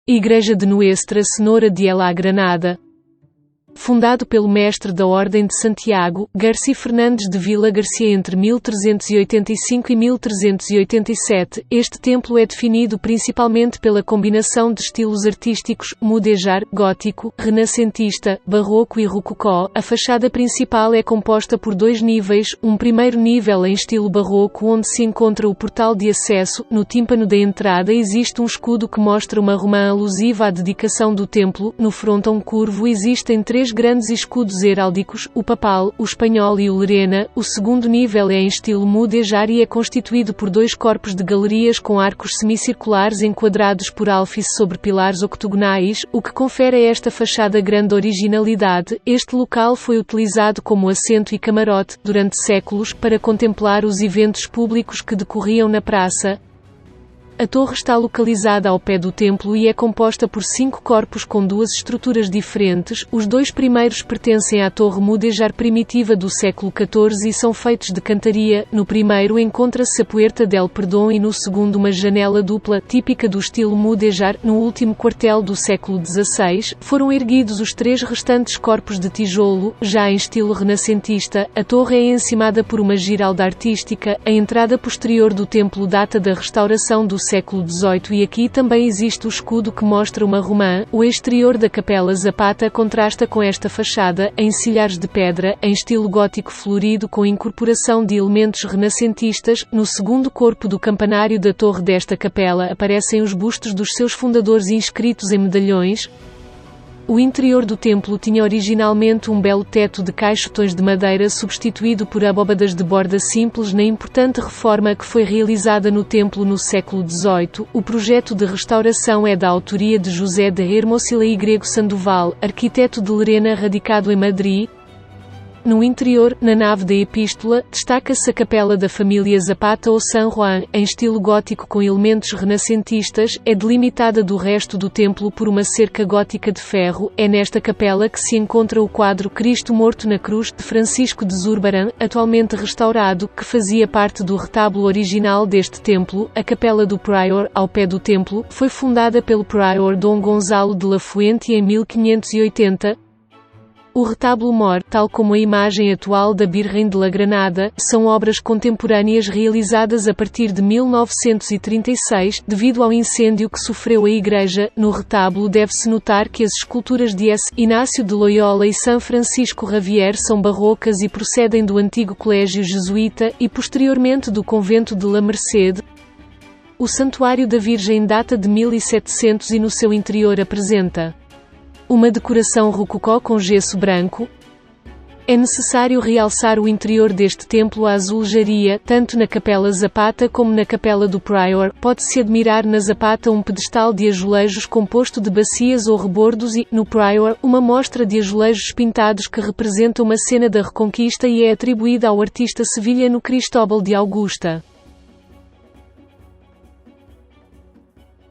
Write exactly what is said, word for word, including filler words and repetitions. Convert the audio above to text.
Igreja de Nuestra Senhora de la Granada. Fundado pelo mestre da Ordem de Santiago, Garcia Fernandes de Vila Garcia entre mil trezentos e oitenta e cinco e mil trezentos e oitenta e sete, este templo é definido principalmente pela combinação de estilos artísticos, mudéjar, gótico, renascentista, barroco e rococó. A fachada principal é composta por dois níveis, um primeiro nível em estilo barroco onde se encontra o portal de acesso. No tímpano da entrada existe um escudo que mostra uma romã alusiva à dedicação do templo. No frontão curvo existem três grandes escudos heráldicos, o papal, o espanhol e o lerena. O segundo nível é em estilo mudéjar e é constituído por dois corpos de galerias com arcos semicirculares enquadrados por alfice sobre pilares octogonais, o que confere a esta fachada grande originalidade. Este local foi utilizado como assento e camarote, durante séculos, para contemplar os eventos públicos que decorriam na praça. A torre está localizada ao pé do templo e é composta por cinco corpos com duas estruturas diferentes. Os dois primeiros pertencem à torre mudéjar primitiva do século quatorze e são feitos de cantaria. No primeiro encontra-se a Puerta del Perdón e no segundo uma janela dupla, típica do estilo mudéjar. No último quartel do século dezasseis, foram erguidos os três restantes corpos de tijolo, já em estilo renascentista. A torre é encimada por uma giralda artística. A entrada posterior do templo data da restauração do século dezoito e aqui também existe o escudo que mostra uma romã. O exterior da Capela Zapata contrasta com esta fachada, em silhares de pedra, em estilo gótico florido com incorporação de elementos renascentistas. No segundo corpo do campanário da torre desta capela aparecem os bustos dos seus fundadores inscritos em medalhões. O interior do templo tinha originalmente um belo teto de caixotões de madeira substituído por abóbadas de borda simples na importante reforma que foi realizada no templo no século dezoito. O projeto de restauração é da autoria de José de Hermosilla y Sandoval, arquiteto de Lerena radicado em Madrid. No interior, na nave da Epístola, destaca-se a capela da família Zapata ou San Juan, em estilo gótico com elementos renascentistas. É delimitada do resto do templo por uma cerca gótica de ferro. É nesta capela que se encontra o quadro Cristo Morto na Cruz, de Francisco de Zurbarán, atualmente restaurado, que fazia parte do retábulo original deste templo. A capela do Prior, ao pé do templo, foi fundada pelo Prior Dom Gonzalo de la Fuente em mil quinhentos e oitenta. O retábulo mor, tal como a imagem atual da Virgem de la Granada, são obras contemporâneas realizadas a partir de mil novecentos e trinta e seis, devido ao incêndio que sofreu a igreja. No retábulo deve-se notar que as esculturas de S. Inácio de Loyola e São Francisco Xavier são barrocas e procedem do antigo colégio jesuíta, e posteriormente do convento de La Merced. O Santuário da Virgem data de mil e setecentos e no seu interior apresenta uma decoração rococó com gesso branco. É necessário realçar o interior deste templo à azulejaria, tanto na Capela Zapata como na Capela do Prior. Pode-se admirar na Zapata um pedestal de azulejos composto de bacias ou rebordos e, no Prior, uma mostra de azulejos pintados que representa uma cena da Reconquista e é atribuída ao artista sevilhano Cristóbal de Augusta.